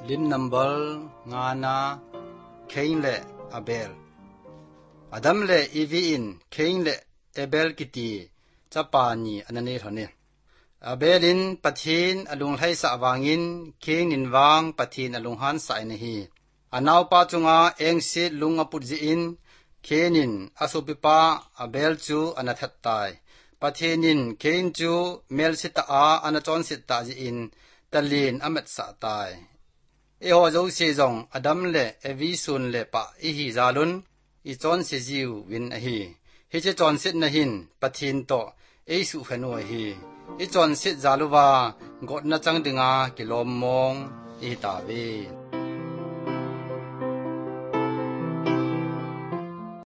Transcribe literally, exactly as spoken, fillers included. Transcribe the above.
ลินนัมเบิลงานาเคงเลอเบลอดัมเลอีวีอินเคงเลเอเบลกิตีจะปานีอันนี้เท่านี้อเบลินปะทินอลุงไลสะวางินเคงนินวางปะทินอลุงฮันสายนฮีอนาวปาจุงาเองสิลุงอปุจจินเคนินอสุปิปาอเบลจูอนาทัตตายปะทินินเคงจูเมลสิตาอนาจอนสิตาจิอินตะลีนอเมตสะตายเอโฮโจเซจงอดัมเลเอวิซุนเลปะอิฮิซาลุนอิจอนเซจิววินอฮีฮิเจจอนสิตนะหินปะทินโตเอสุเฟโนฮีอิจอนสิตซาลุวากดนะจังดึงากิโลมมงอิตาเว